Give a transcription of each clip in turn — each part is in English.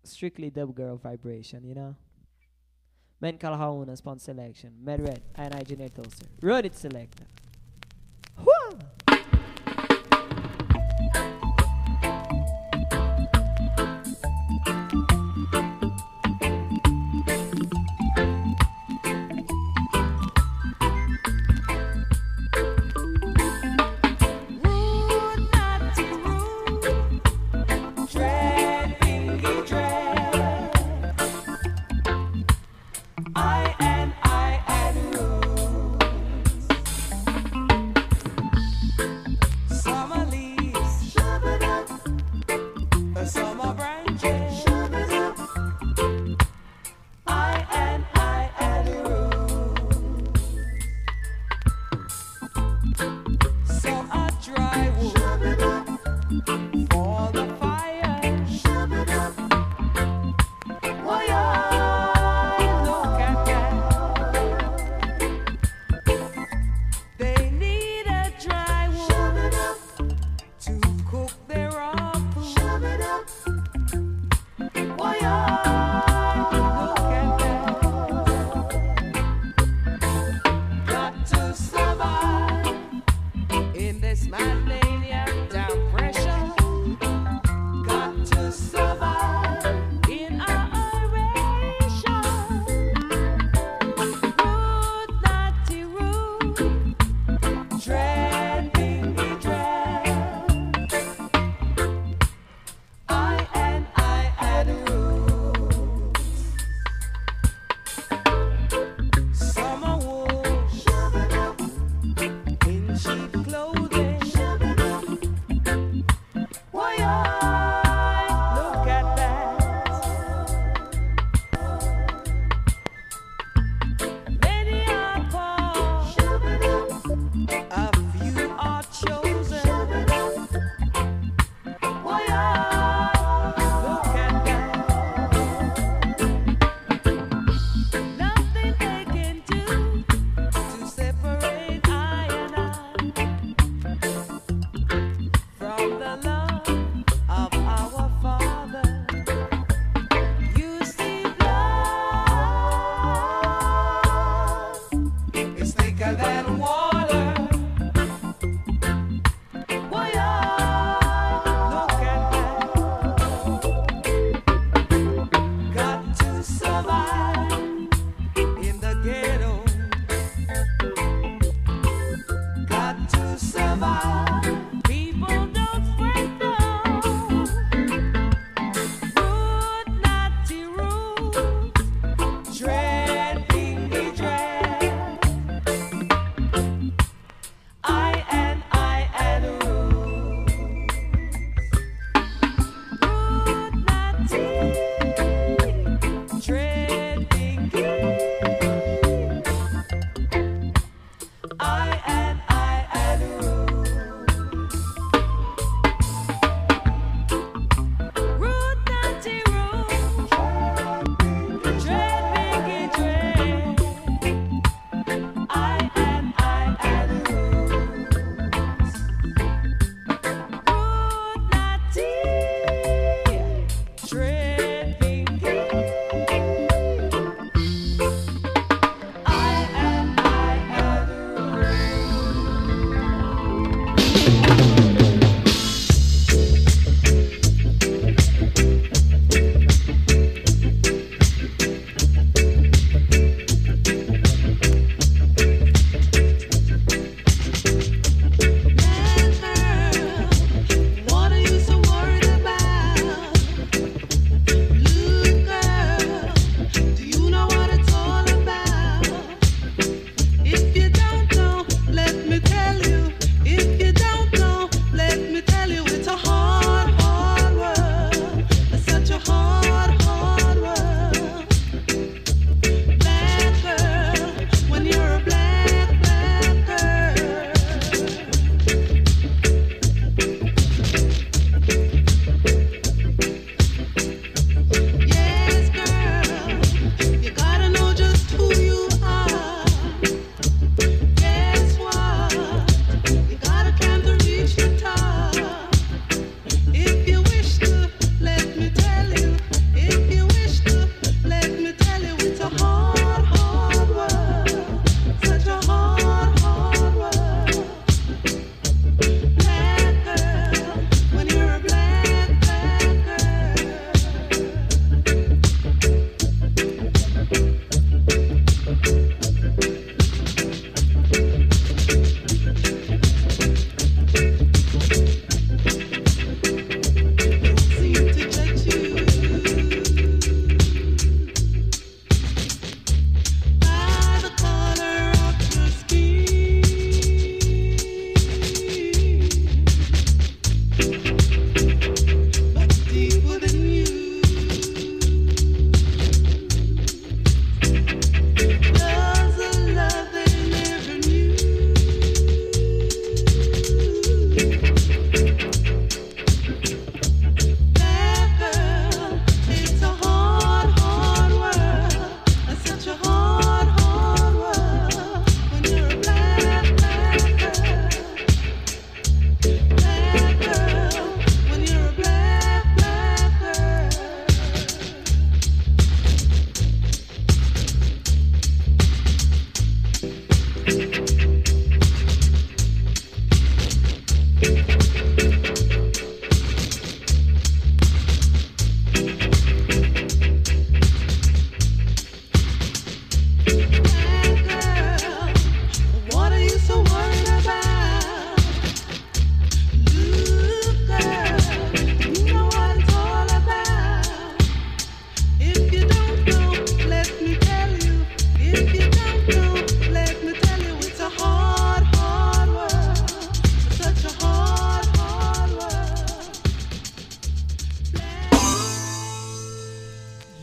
strictly dub girl vibration, you know? Men Calhoun spawn selection. Med Red, and I Engineer Toaster. Run it selector. Whoa! Rude, not too rude. Dread, pinky dread. I and rules.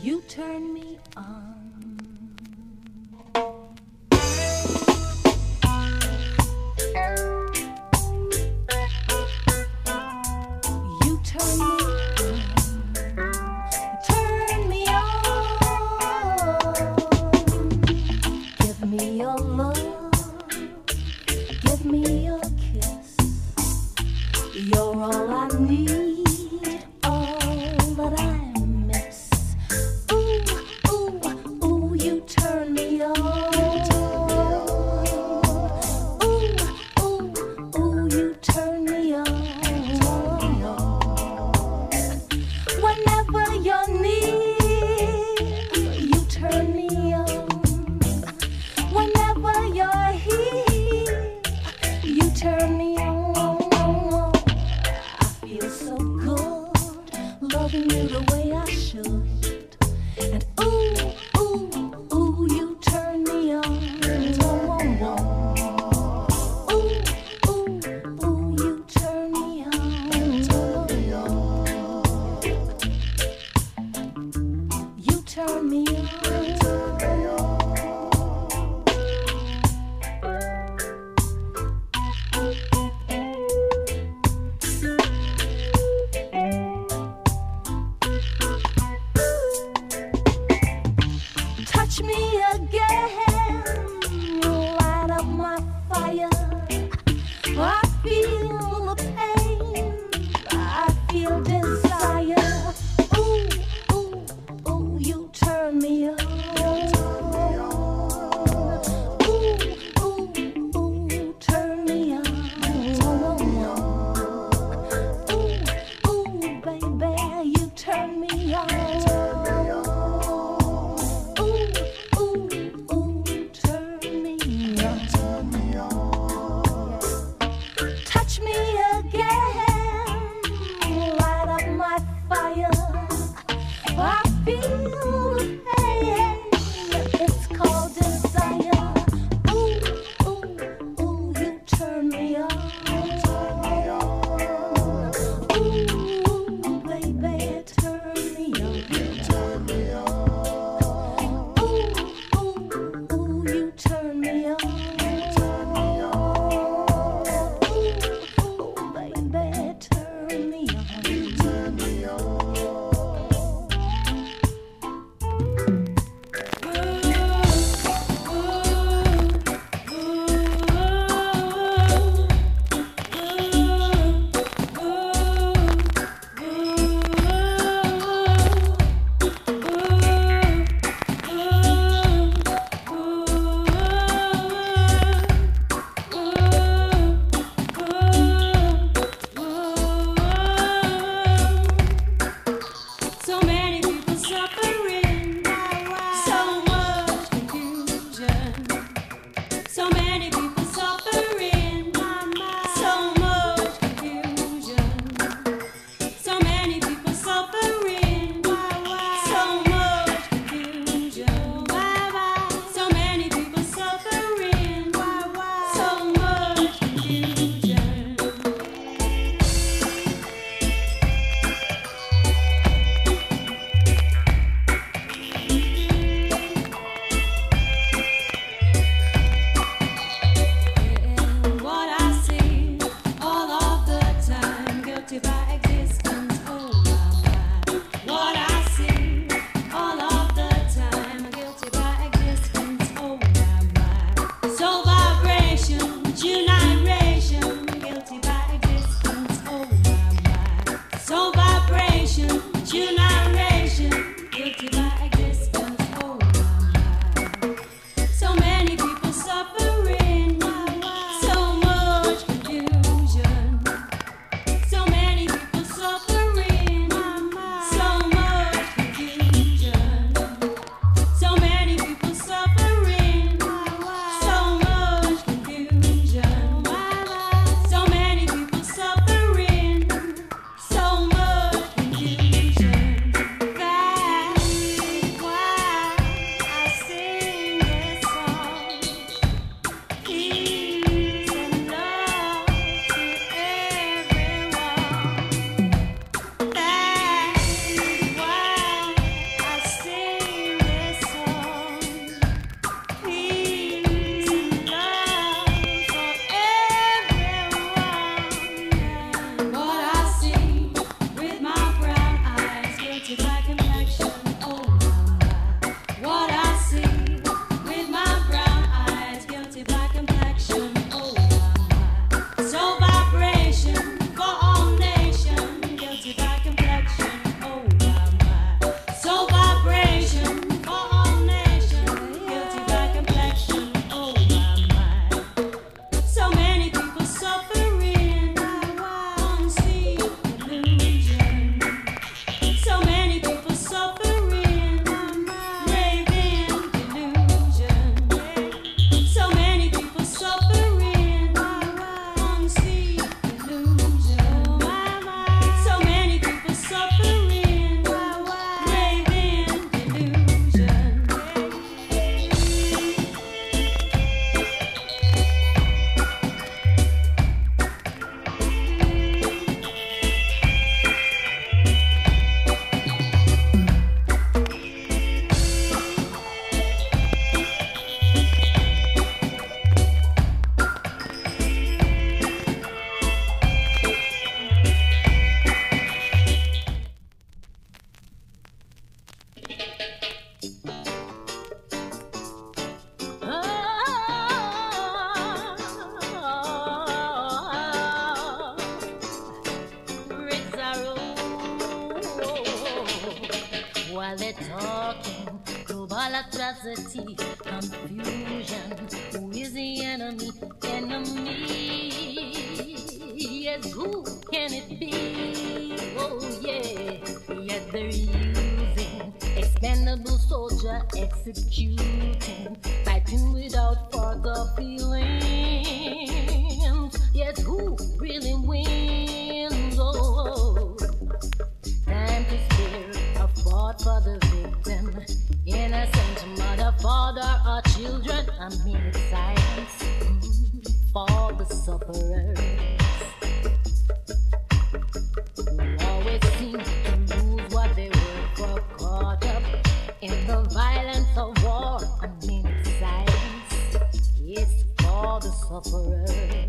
You turn me on. You turn me on. Turn me on. Give me your love. Give me your kiss. You're all I need, all that I miss. Ooh, ooh, ooh, you turn me on. Ooh, ooh, ooh, you turn me on. Whenever you're near, you turn me on. Whenever you're here, you turn me on. I feel so good, loving you the way I should. And ooh, ooh, ooh, you turn me on. Ooh, ooh, ooh, you turn me on. You turn me on. Touch me again, light up my fire. I feel the pain, I feel desire. Ooh, ooh, ooh, you turn me on. Ooh, ooh, ooh, turn me on. Ooh, ooh, baby, you turn me on. Ooh, ooh, ooh, turn me on. Touch me again, light up my fire. I feel the pain, it's called desire. Ooh, ooh, ooh, you turn me on. Ooh, baby, turn me on. Ooh, ooh, ooh, you turn me on. Ooh, ooh, baby, turn me on. while they're talking global atrocity, confusion. Who is the enemy? Enemy. Yes, who can it be? Oh yeah. Yet they're using expendable soldier, executing, fighting without further feelings. Yet who really wins? Oh, time to spare a thought for the victim. Innocent mother, father, or children. I mean silence for the sufferers. Who always seem to lose what they were for, caught up in the violence of war. I mean silence. It's for the sufferers.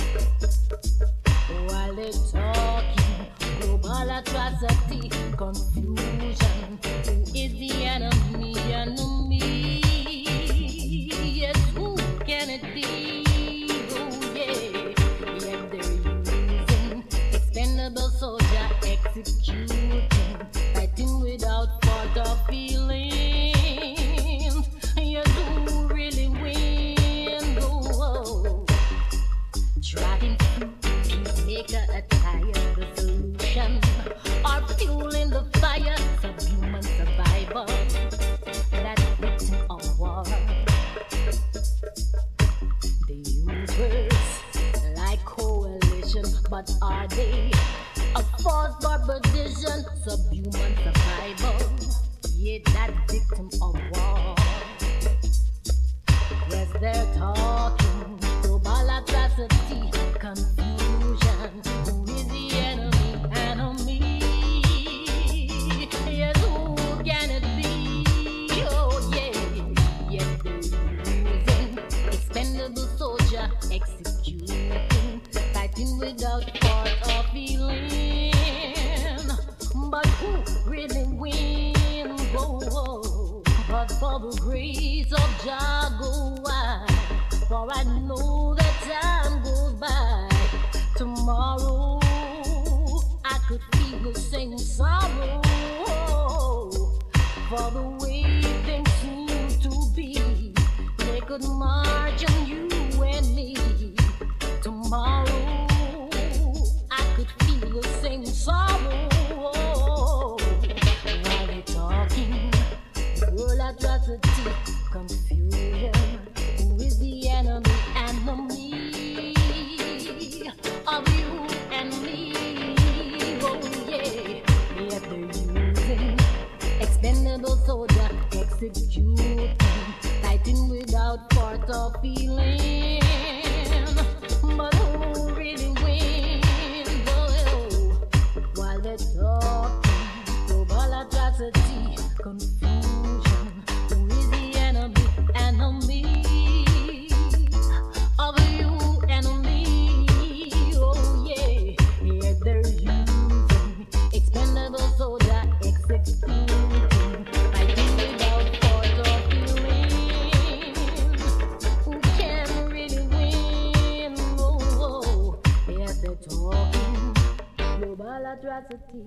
While they're talking global atrocity, confusion. Who is the enemy? Enemy. Yes, who can it be? Oh yeah. Yet they're using expendable soldier, executing, fighting without thought or feelings. Yes, who really wins? Oh, trying to make a attire, the solution, or fueling the fire, subhuman survival, that victim of war. They use words like coalition, but are they a force for perdition, subhuman survival? Yet that victim of war. Yes, they're talking global atrocity, confusion. Who is the enemy? Enemy. Yes, who can it be? Oh yeah. Yes, they're using expendable soldier, executing, fighting without thought or feeling. But who really wins? Oh, but for the grace of Jah go I, for I know that time goes by. Tomorrow I could feel the same sorrow for the way things seem to be. They could march on you and me. Tomorrow I could feel the same sorrow while they're talking world atrocity, confusion. Who is the enemy? Enemy of you and me. Oh yeah. Yet they're using expendable soldier, executing, fighting without thought or feeling. But who really wins? Oh, while they're talking global atrocity, confusion. Who is the enemy? Enemy of you and me. Oh yeah. Yet they're using expendable soldier, executing, fighting without thought or feeling. Who can really win? Oh, yes, they're talking global atrocity.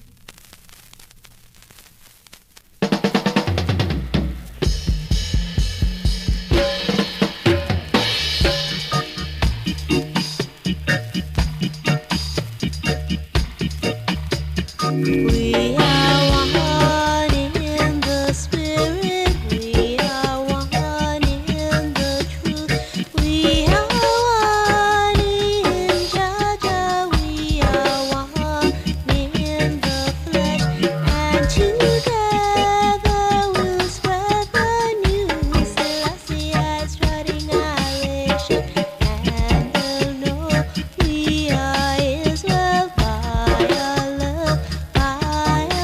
We are one in the spirit, we are one in the truth, we are one in Jaja, we are one in the flesh, and together we'll spread the news. Selassie is riding our nation, and they'll know we are Israel by our love, by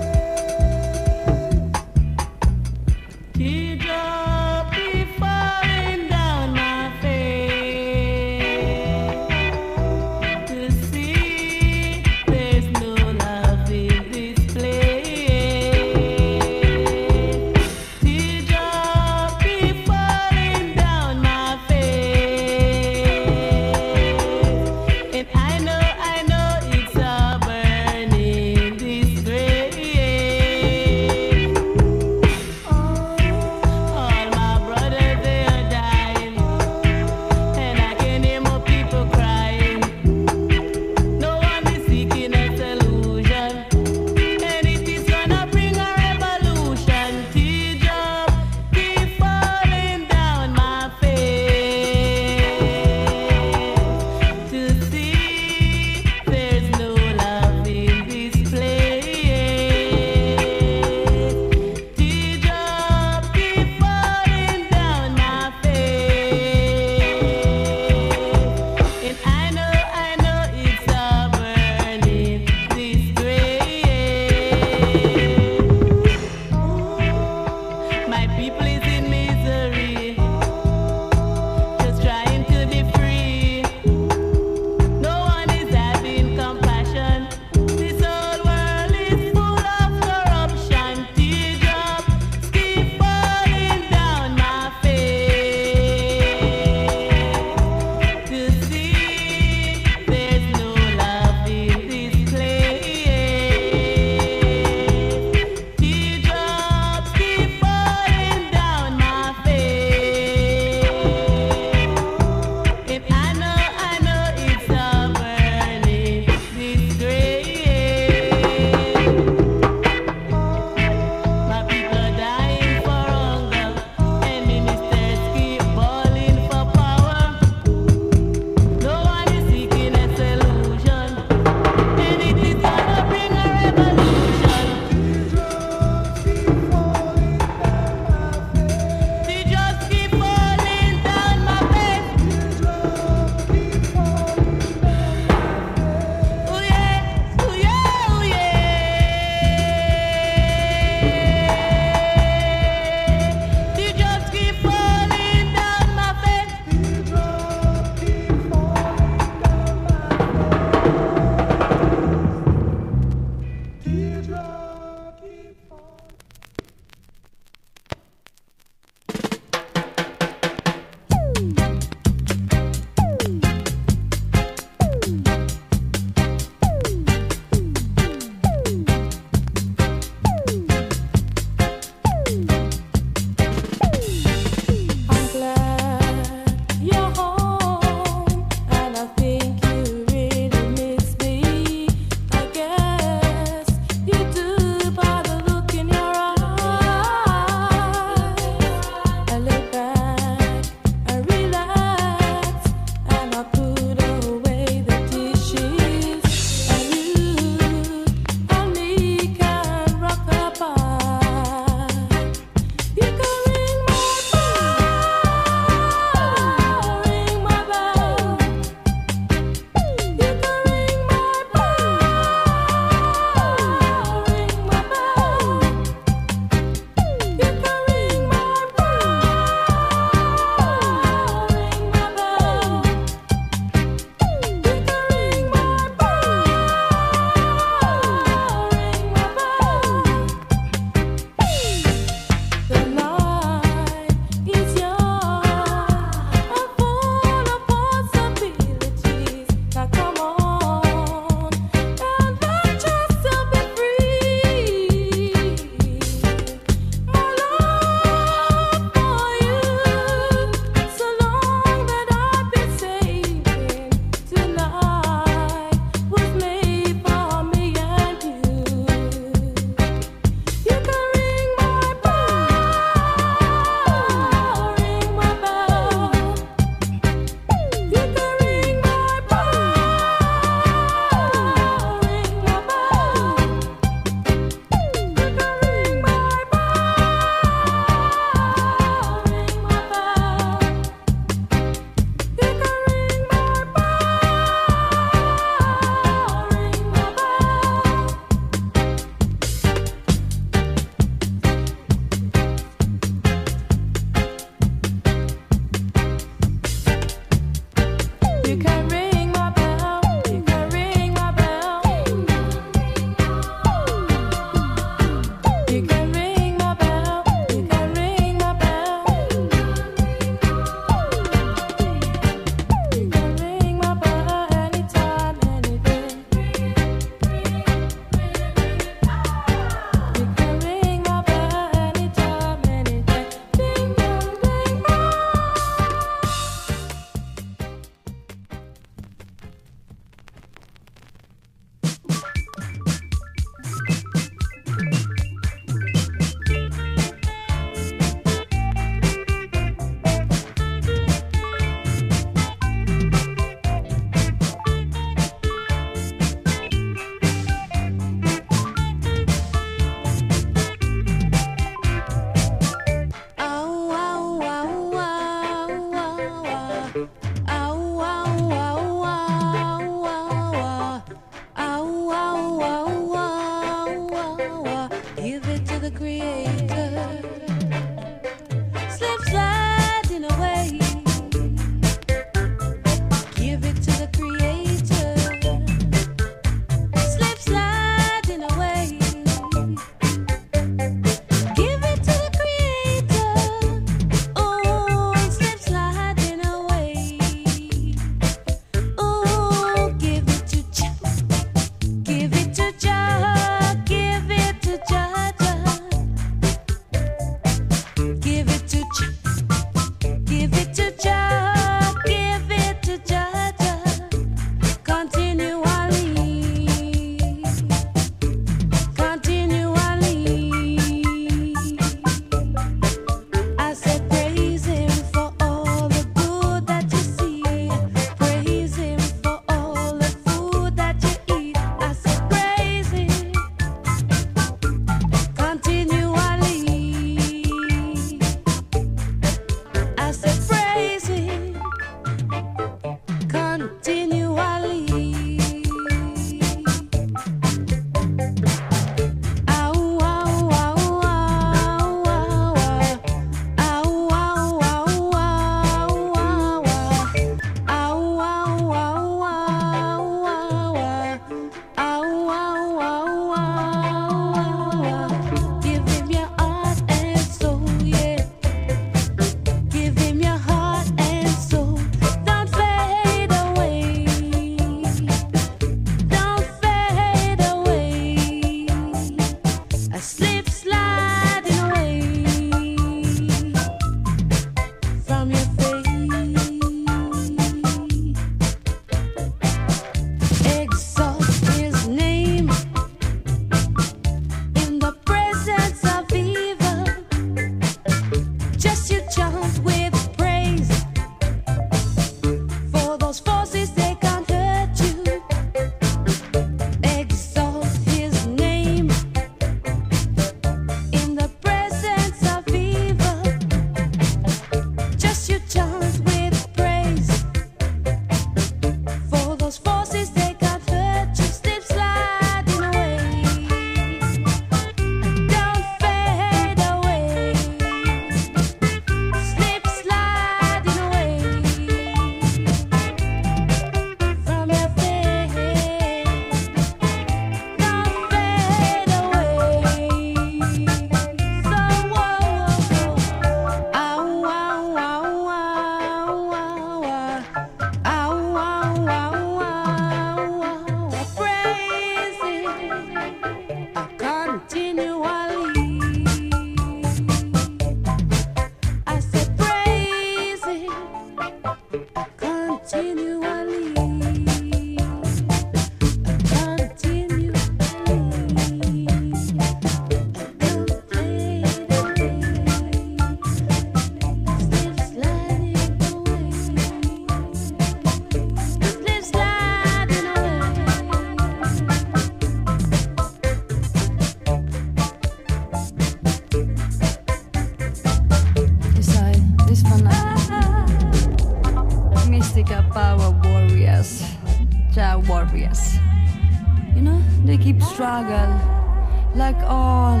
struggle like all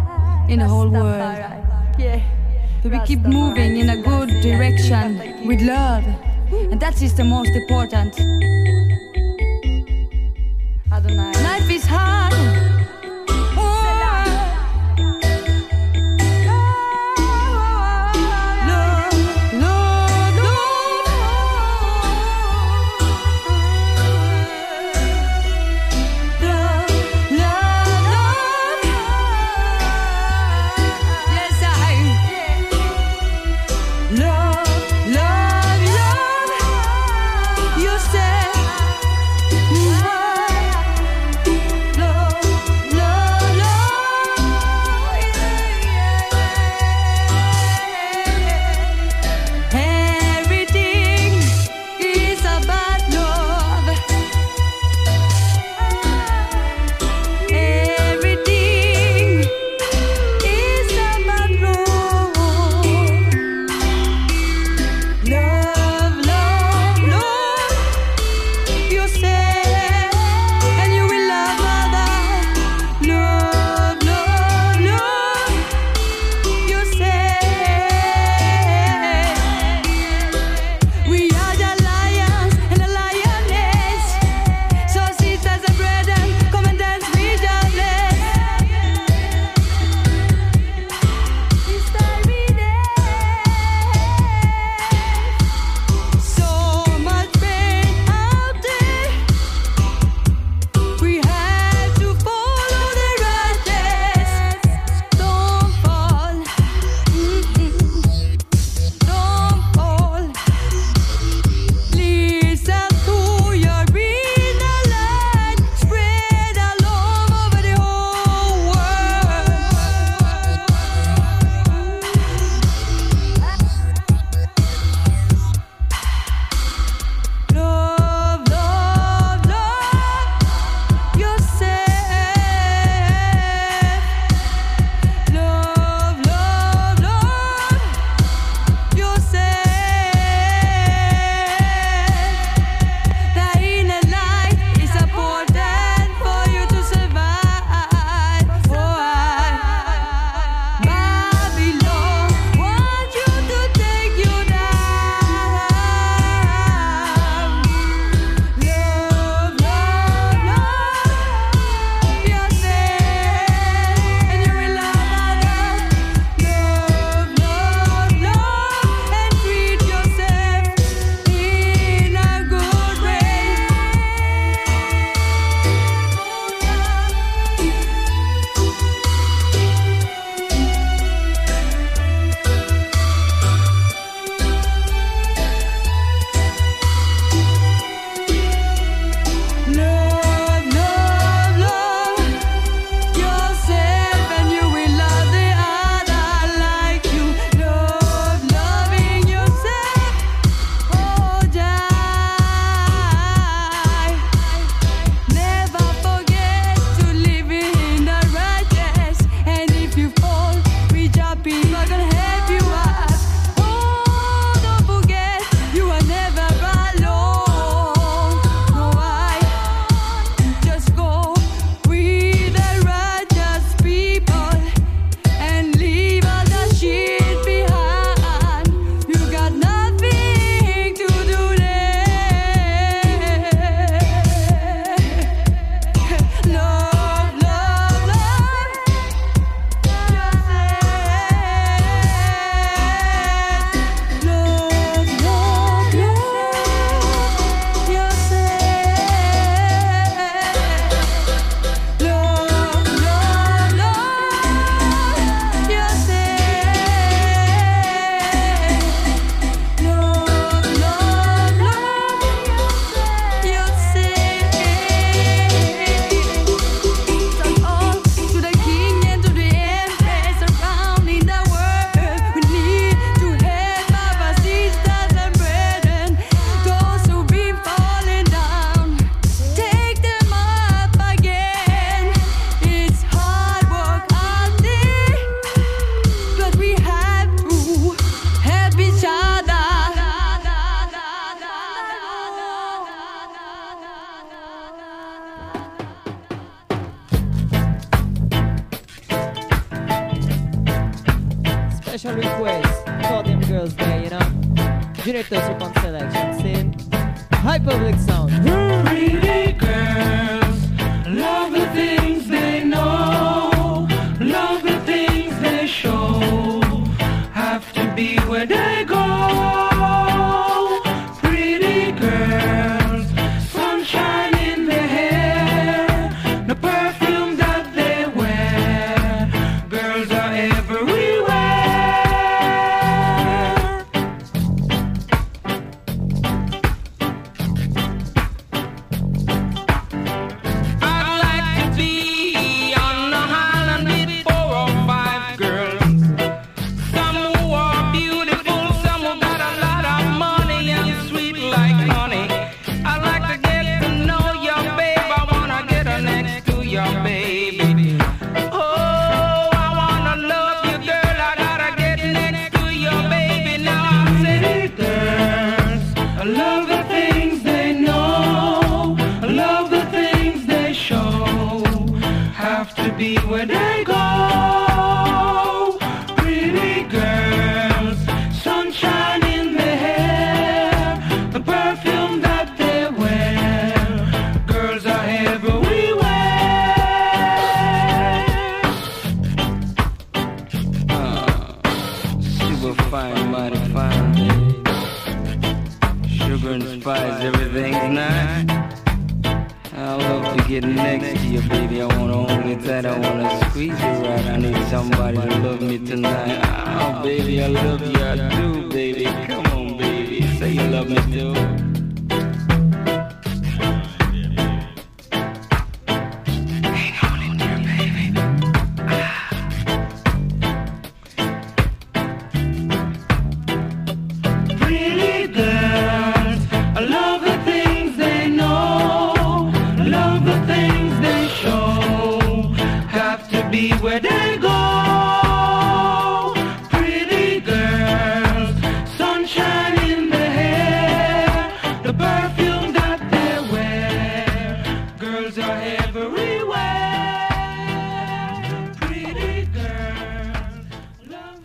in the whole world. Yeah. But we keep moving in a good direction with love. And That is the most important. Adonai. Life is hard. Special request for them girls there, you know. Junior Toast upon selection, saying Public Sound. Pretty girls love the things they know, love the things they show, have to be where they go. Pretty girls, sunshine in their hair, the perfume that they wear, girls are everywhere. I'd like to be on the island with 4 or 5 girls. Some who are beautiful, some who got a lot of money and sweet like honey. I'd like to get to know your babe. I wanna get her next to your baby. Oh, I wanna love you, girl. I gotta get next to your baby. Now I say, girls, I love the things they know, I love the things they show, have to be where they go. Pretty girls, sunshine in their hair, the perfume that they wear, girls are everywhere. Super fine, mighty fine, baby. Sugar and spice, everything's nice. I love to get next to you, baby. I wanna hold you tight, I wanna squeeze you right. I need somebody to love me tonight. Oh, baby, I love you, I do, baby. Come on, baby, say you love me too. Hang on in there, baby. Pretty girls, I love the things they know, love the things they show, have to be where they go. Pretty girls, sunshine in their hair, the perfume that they wear, girls are everywhere. Pretty girls, love.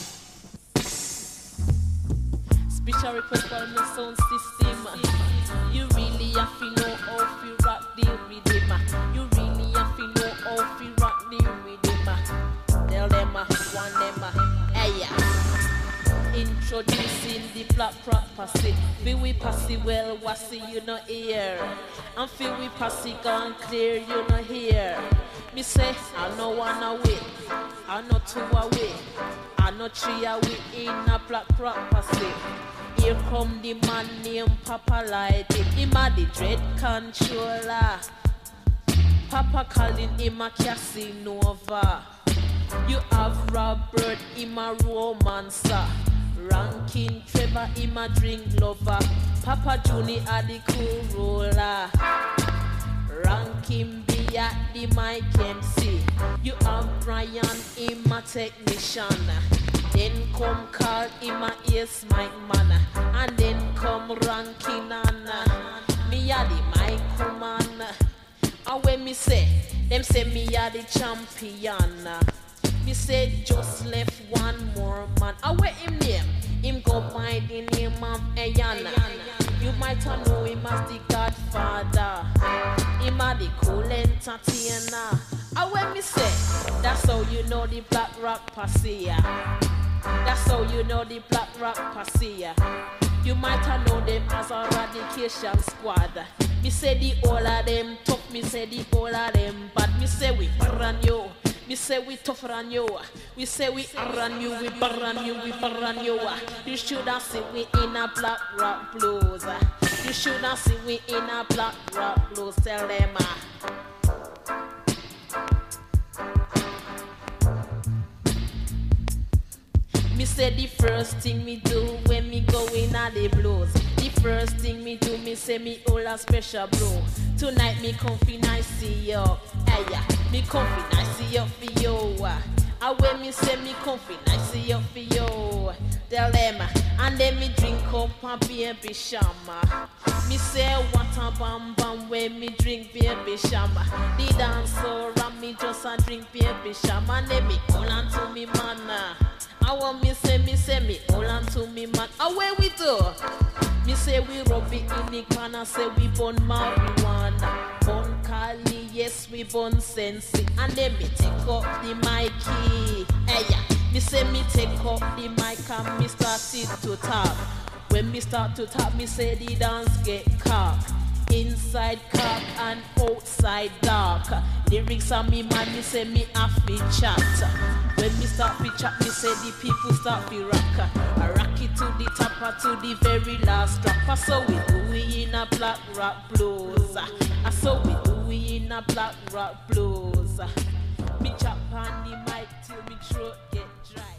Special request for the sound system. You really have to know how to rock the rhythm. You really have to know how to rock the rhythm. Tell them, one them, hey yeah. Introducing the black rock posse. Feel we posse well, what's you not here? And feel we posse gone clear, you not here. Me say, I no one away, I no two away, I no three away in a black rock posse. Here come the man named Papa Lighting. Him a the dread controller. Papa calling him a Casanova. You have Robert, him a romancer. Ranking Trevor, him a drink lover. Papa Junior a the cool roller. Ranking B at the mic MC. You have Brian, him a technician. Then come Carl, him a ace mic man. And then come Ranking Anna. Me a the mic woman. And when me say, them say me a the champion. Me say just left one more man. And where him name? Him go by the name of Ayana. You might have know him as the Godfather. Him a the cool entertainer. And when me say, that's how you know the black rock posse. That's how you know the black rock posse. You might have known them as a radication squad. Me say the all of them tough, me say the all of them bad. Me say we burn you, me say we tougher than you. We say we run you, we burn you, we burn you. You should have seen we in a black rock blues. You should have seen we in a black rock blues. Tell them Me say the first thing me do when me go in a the blues. The first thing me do, me say me all a special blow. Tonight me comfy nice see you. Hey yeah, me comfy nice see you for you. And when me say me comfy nice see you for you. Tell them, and then me drink up a baby shama. Me say what a bam bam when me drink baby shama. The dancer and me just a drink baby shama. And then me hold on to me man. I want me say me hold on to me man. And when we do, Me say we rub it in the corner, say we burn marijuana. Burn Cali, yes, we burn Sensi. And then me take up the Mikey. Hey, yeah. Me say me take up the mic and me started to talk. When me start to talk, me say the dance get cock. Inside cock and outside dark. Lyrics on me man, me say me have to chat. When me start to chat, me say the people start to rock. I rock it to the top or to the very last drop. So we do it in a black rock blues. So we do it in a black rock blues. Me chop on the mic till me throat get dry.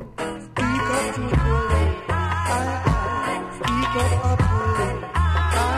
Speak up,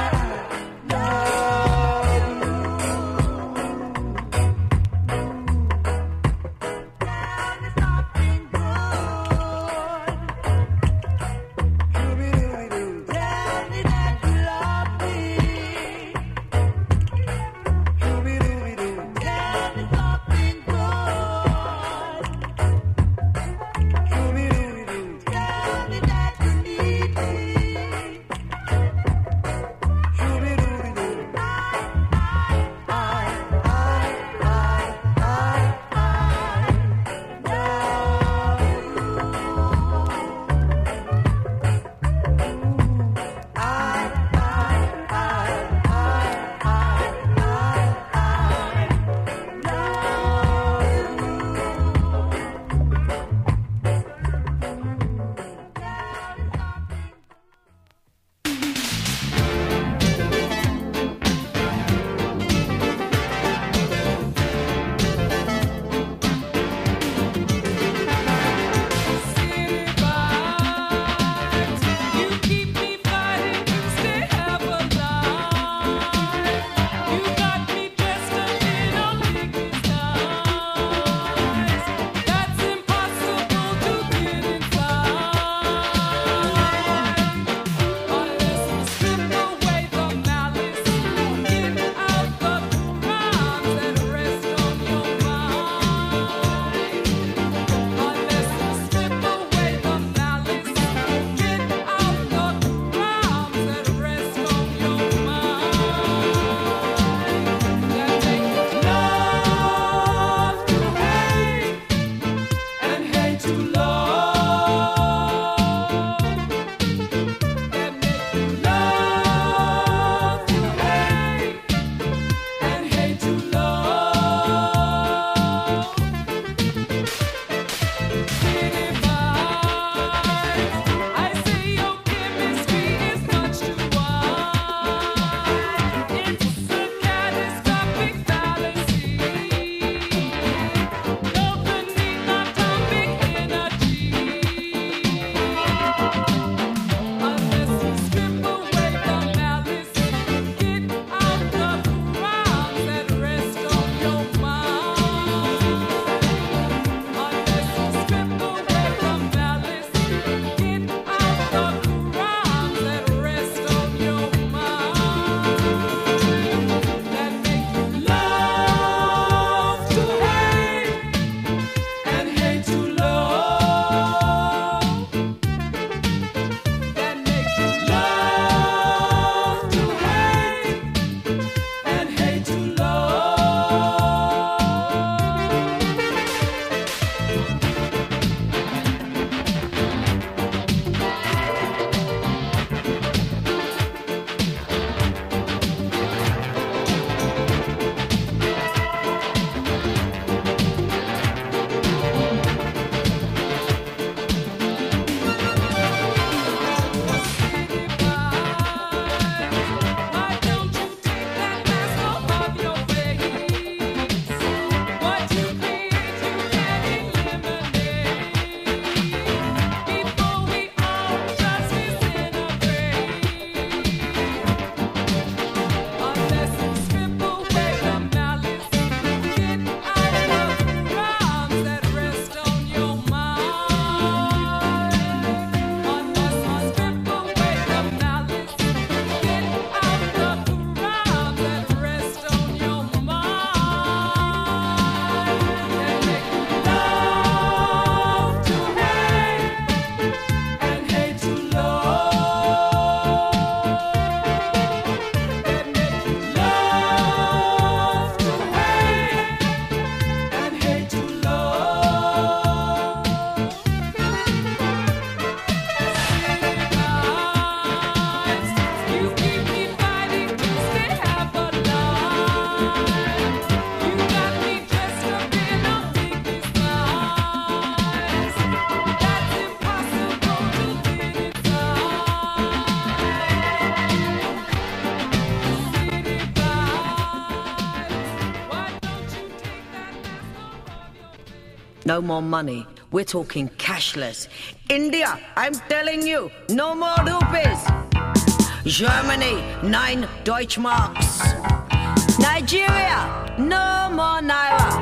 no more money. We're talking cashless. India, I'm telling you, no more rupees. Germany, 9 Deutschmarks. Nigeria, no more naira.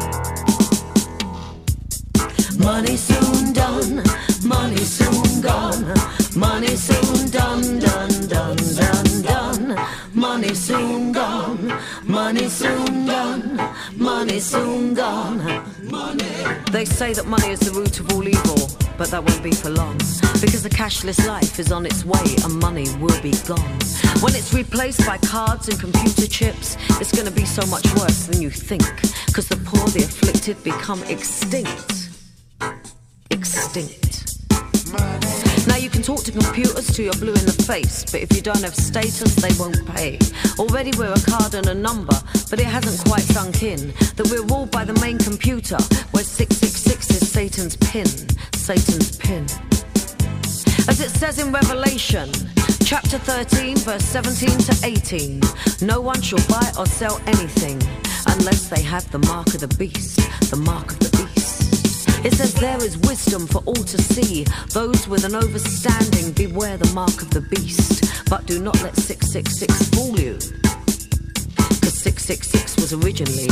Money soon done, money soon gone. Money soon done, done, done, done, done. Money soon gone, money soon done, money soon gone. They say that money is the root of all evil, but that won't be for long. Because the cashless life is on its way and money will be gone. When it's replaced by cards and computer chips, it's gonna be so much worse than you think. Cause the poor, the afflicted become extinct. Extinct. Now you can talk to computers till you're blue in the face, but if you don't have status, they won't pay. Already we're a card and a number, but it hasn't quite sunk in that we're ruled by the main computer, where 666 is Satan's pin. Satan's pin. As it says in Revelation, chapter 13, verse 17 to 18, no one shall buy or sell anything unless they have the mark of the beast, the mark of the beast. It says there is wisdom for all to see. Those with an overstanding, beware the mark of the beast. But do not let 666 fool you. Cause 666 was originally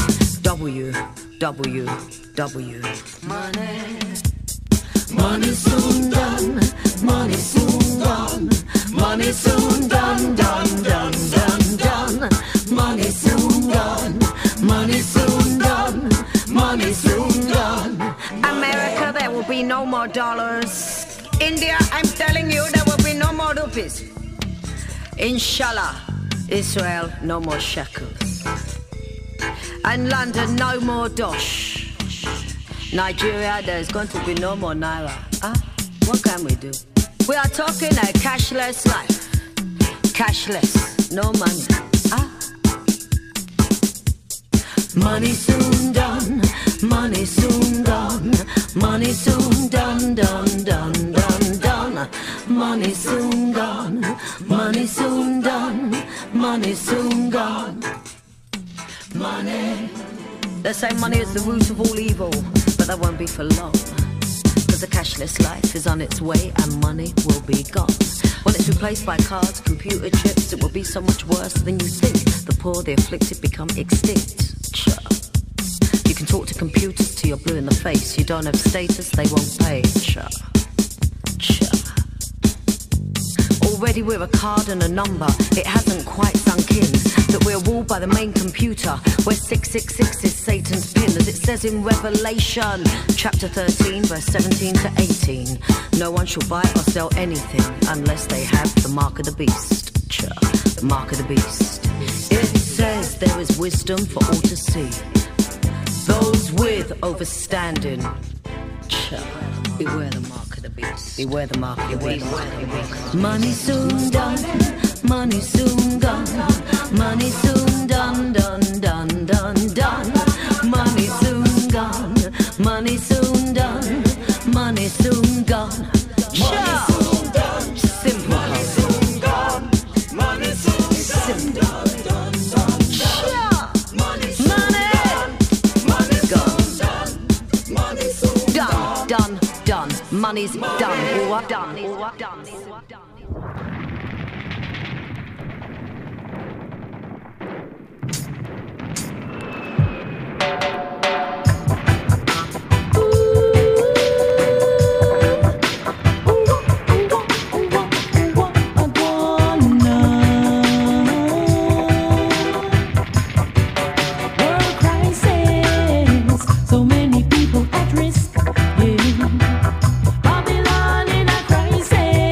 WWW. Money. Money soon done, money soon gone. Money soon done, done, done, done, done. Money soon gone, money soon done, money soon gone. America, there will be no more dollars. India, I'm telling you, there will be no more rupees. Inshallah, Israel, no more shekels. And London, no more dosh. Nigeria, there's going to be no more naira. What can we do? We are talking a cashless life. Cashless, no money. Money soon done, money soon gone. Money soon done, done, done, done, done. Money soon gone, money soon done, money soon gone. Money. They say money is the root of all evil, but that won't be for long. Cause the cashless life is on its way and money will be gone. When it's replaced by cards, computer chips, it will be so much worse than you think. The poor, the afflicted become extinct. Sure. You can talk to computers till you're blue in the face. You don't have status, they won't pay. Sure. Sure. Already we're a card and a number. It hasn't quite sunk in that we're ruled by the main computer, where 666 is Satan's pin. As it says in Revelation, chapter 13, verse 17 to 18, no one shall buy or sell anything unless they have the mark of the beast. Sure. The mark of the beast. It says there is wisdom for all to see. Those with overstanding, beware the mark of the beast. Beware the mark of the beast. Money soon done, money soon gone. Money soon done, done, done, done, done. Money soon gone, money soon done, money soon gone. Sure. Simple. Money soon gone, money soon done. Money's done. All done. All done. Babylon in a crisis.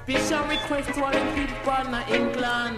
Special request to all the people in England.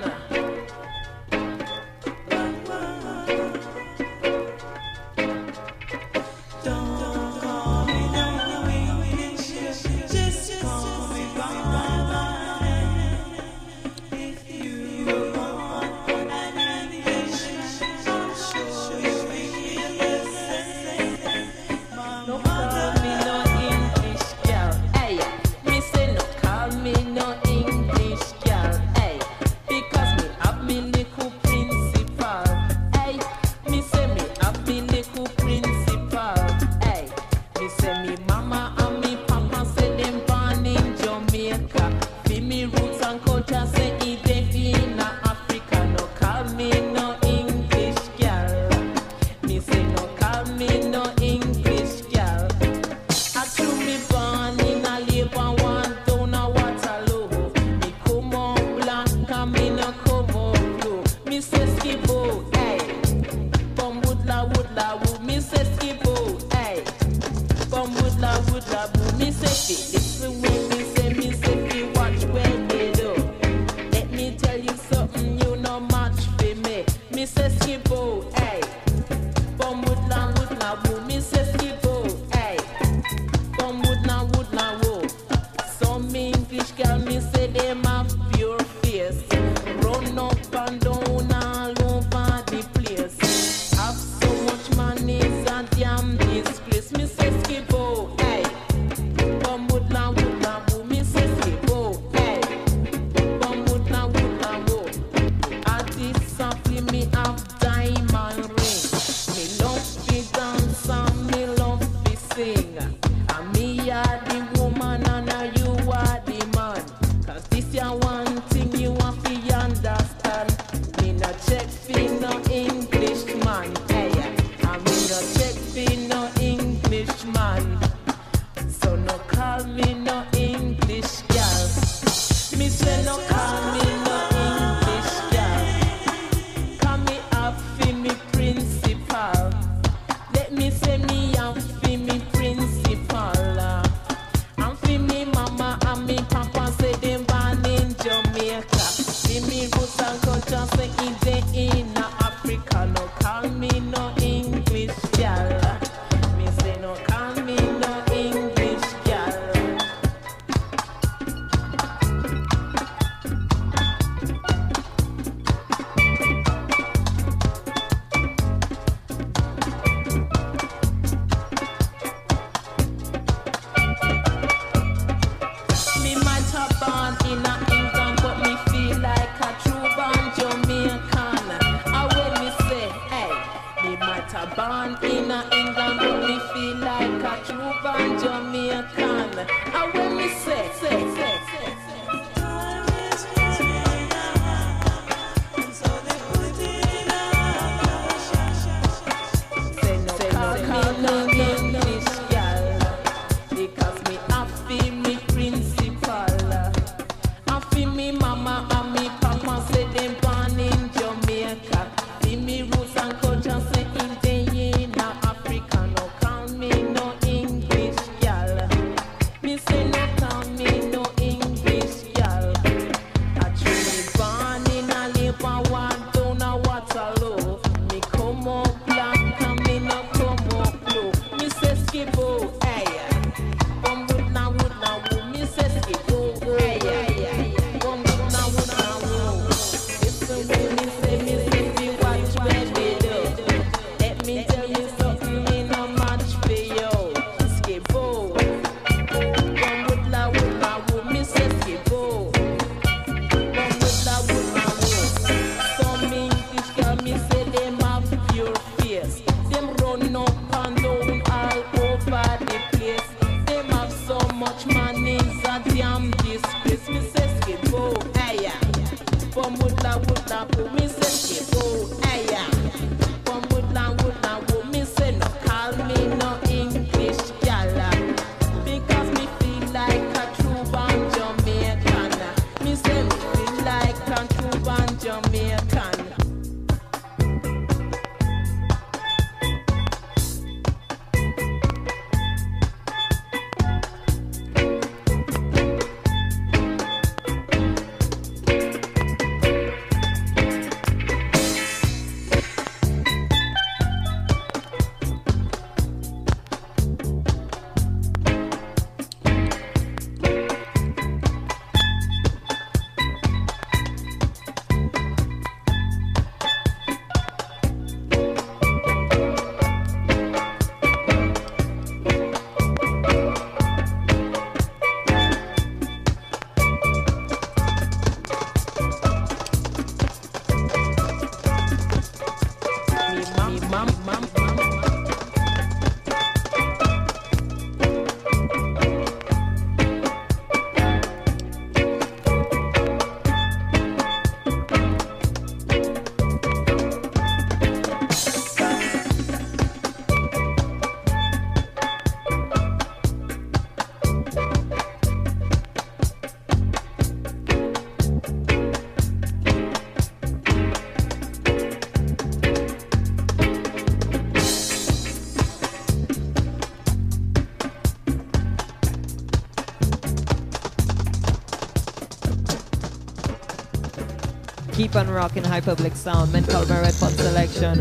Keep on rocking High Public Sound. Men call my red fun selection.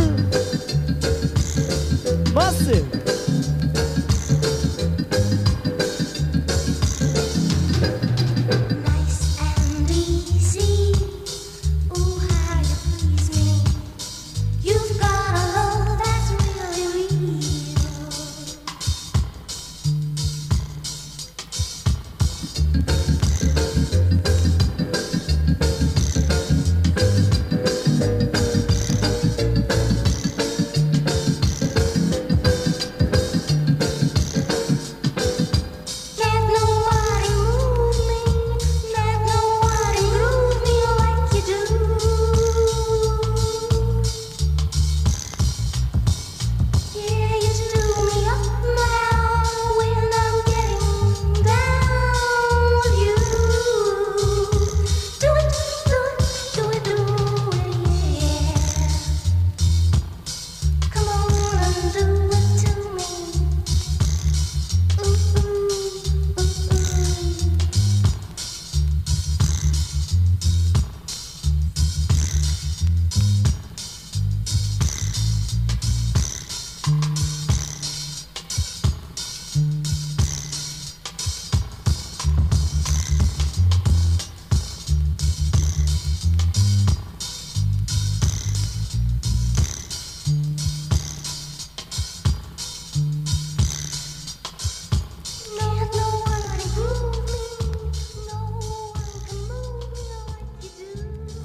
Massive. Nice and easy. Ooh, how you please me. You've got a love that's really real. Let nobody move me. Let nobody groove me like you do. Yeah, you do me up now when I'm getting down with you. Do it, yeah. Come on and do it to me. Ooh, ooh, ooh, ooh. Let nobody groove me. No one can move me like you do.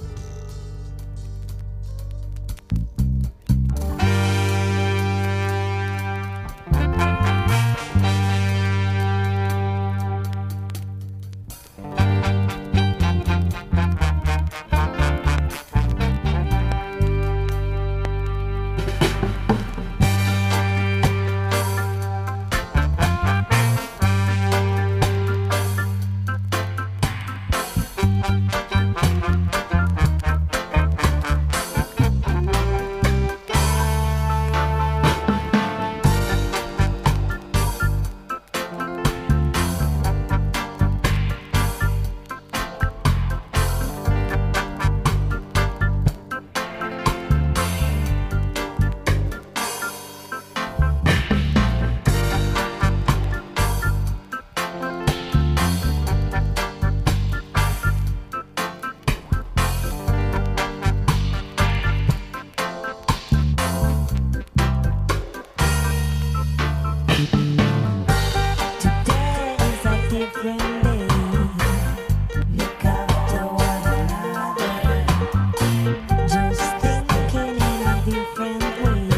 Today is a different day. Look after one another. Just thinking in a different way.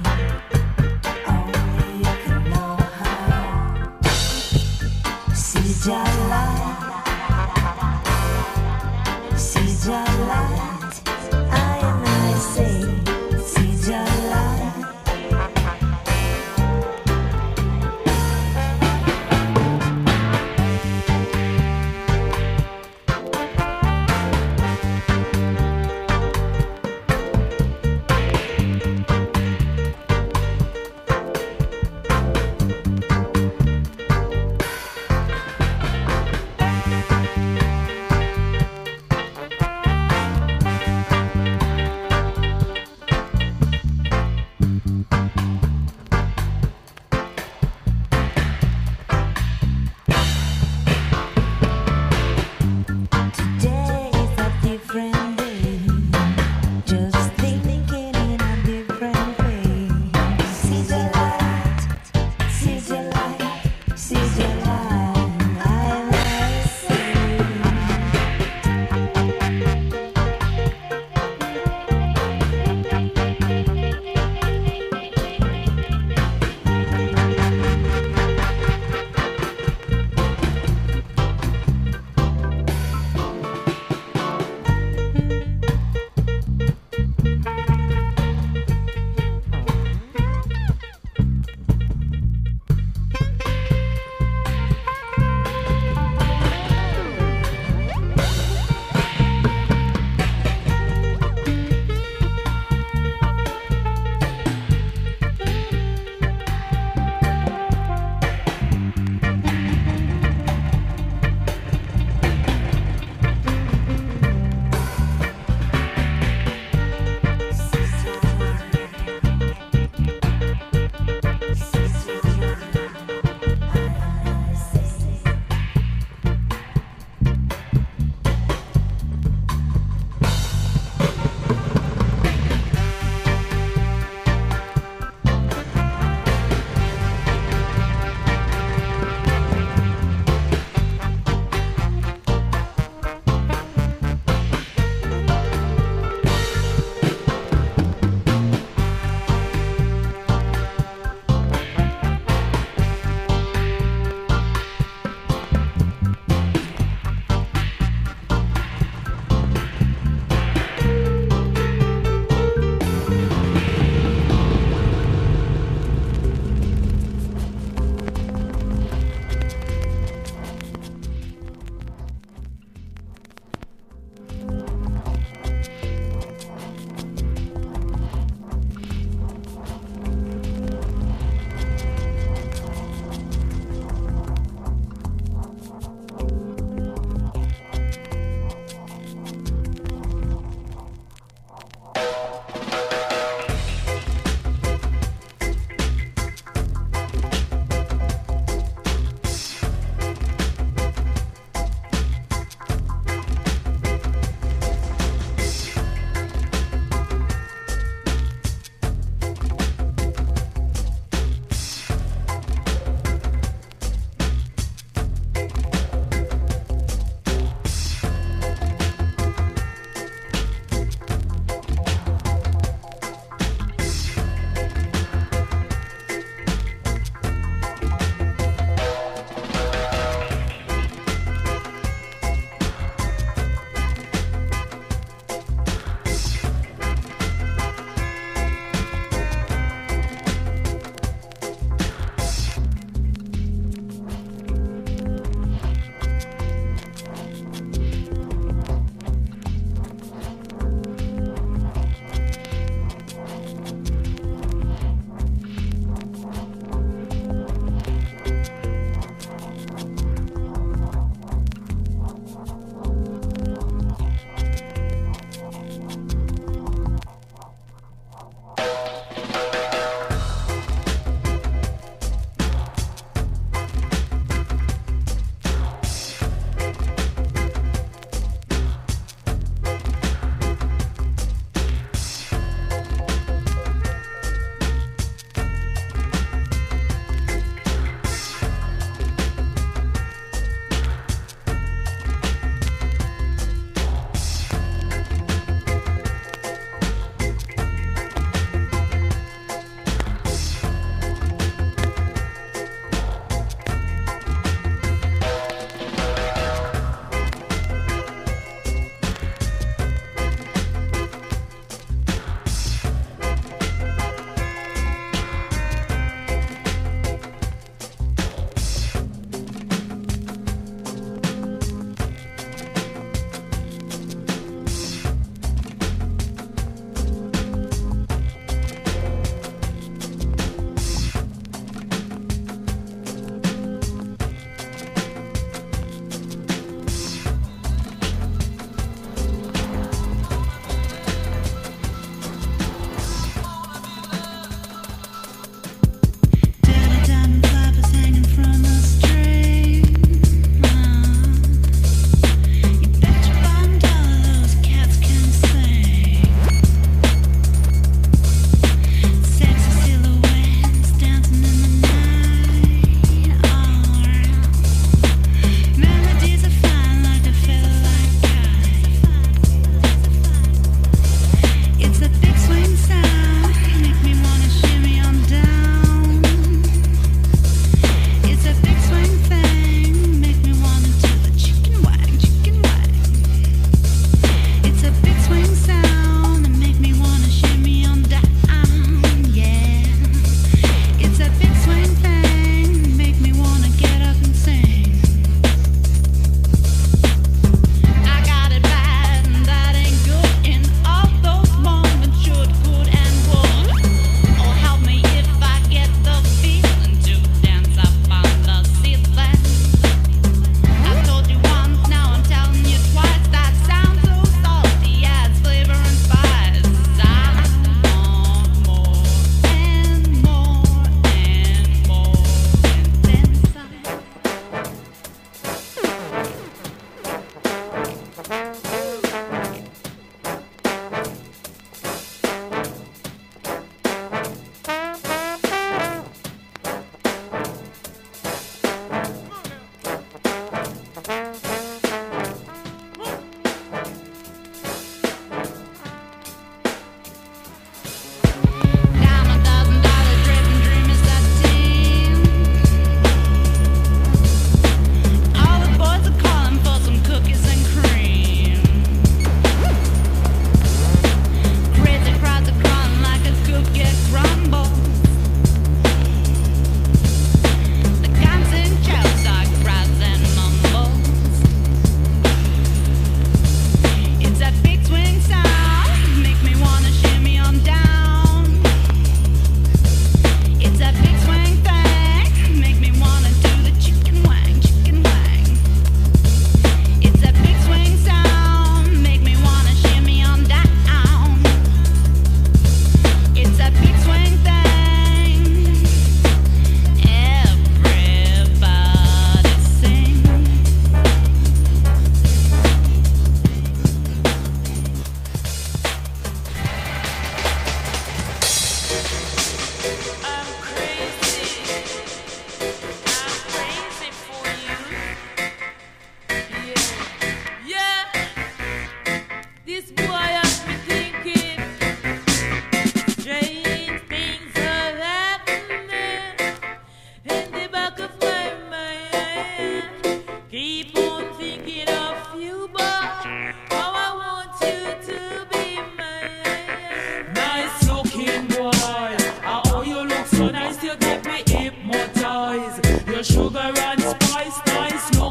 Only you can know how. See your light. See your light. I say, see your light.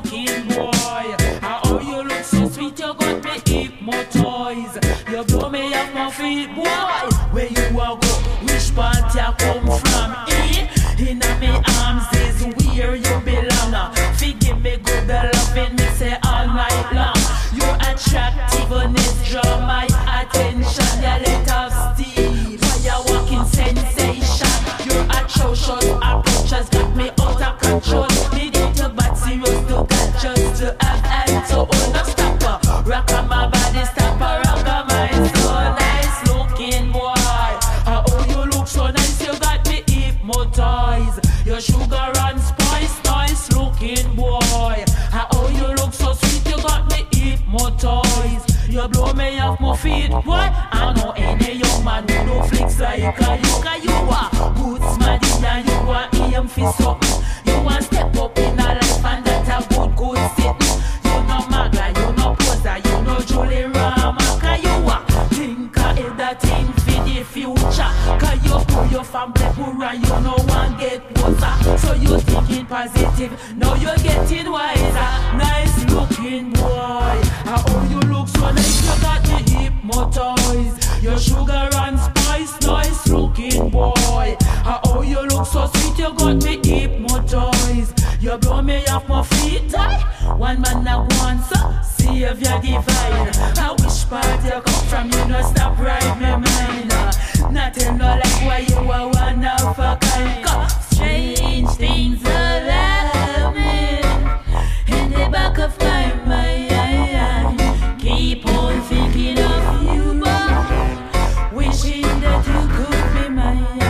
looking boy. Oh, you look so sweet, you got me hypnotized. You blow me off my feet, boy. Where you are go? Which part you come from? In my arms is where you belong. Forgive me good loving, me say all night long. Your attractiveness draw my attention. You let off steam, fire walking sensation. Your atrocious approach has got me out of control. Needing to bad serious to catch just to have and to hold a stopper. Rock on my body, stopper, rock on my soul. Nice looking boy. Oh, you look so nice, you got me hypnotized. Your sugar and spice, nice looking boy. Oh, you look so sweet, you got me hypnotized. You blow me off my feet, boy. I know any young man who no flicks like you, cause you are good smarty and you are aim for something. You want step up in a life and that a good sitting. You no magla, you no poser, you no Julie Rama, cause you are thinker is the thing for the future. Cause you pull your family poor and you no one get closer. So you thinking positive, now you're getting wiser. Nice looking boy. Oh, you look so nice, you got me hypnotized. Your sugar and spice, nice looking boy. Oh, you look so sweet, you got me hypnotized. You blow me off my feet. One man I want, so Savior divine. I wish part you come from, you no stop right my mind. Nothing no like why you are one of a kind. Strange things are happening in the back of my mind. Keep on thinking of you, boy. Wishing that you could be mine.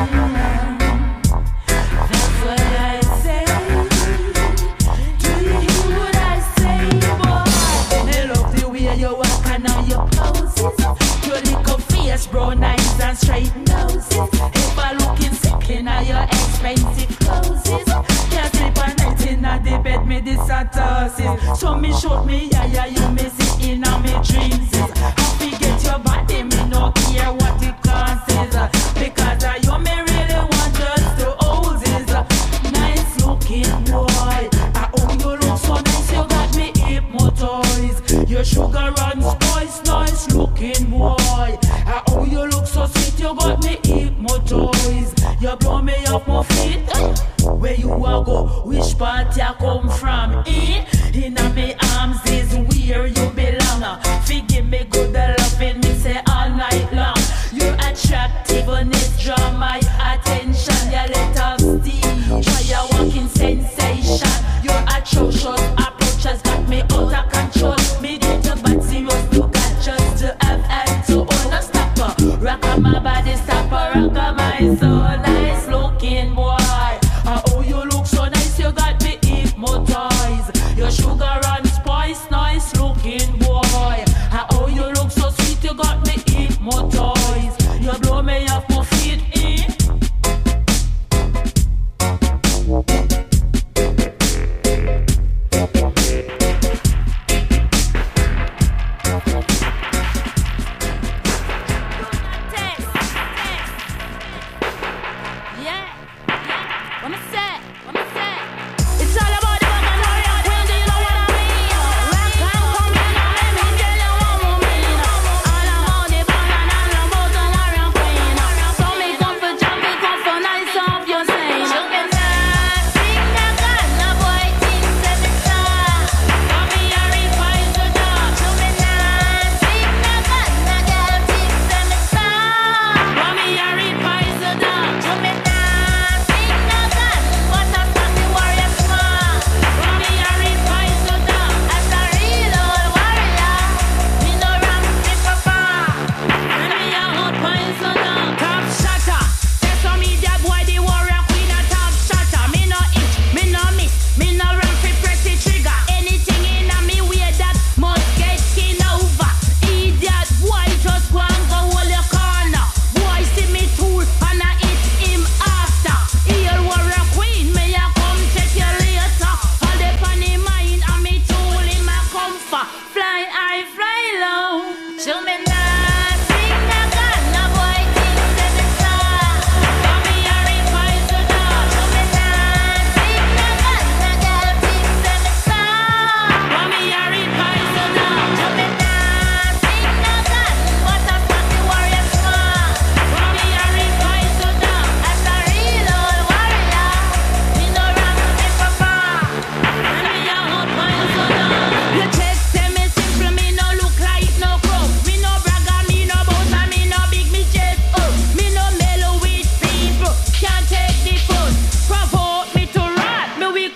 That's what I say. Do you hear what I say, boy? I love the way you walk and how you poses. Your little face, brown eyes and straight noses. If I looking sick in your expensive clothes. Can't sleep at night in the bed, me disatosis. So me shoot me, yeah, you miss it in me dreams. Happy get your body, me no care what it causes. Because you me really want just to hold this. Nice looking boy. Oh, you look so nice, you got me hypnotized. Your sugar and spice, nice looking boy. Oh, you look so sweet, you got me hypnotized. You blow me off my feet. Where you are go, which part you come from? In my arms is where you belong. Forgive me good loving, me say all night long. Your attractiveness draw my attention. You let off steam, try your walking sensation. Your atrocious approach has got me out of control. Me need to bad serious to catch just to have and to hold a stopper. Rock on my body, stopper, rock on my soul. Nice looking boy. Oh, you look so nice, you got me hypnotized. Your sugar and spice, nice looking boy. Oh, you look so sweet, you got me hypnotized. You blow me off my feet,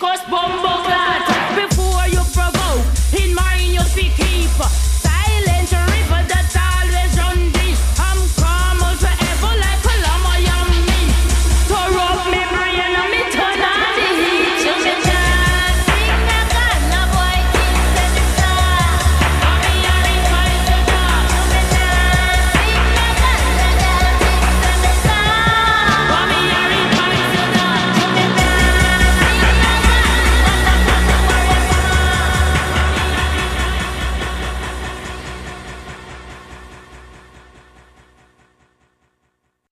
focus, bumbo.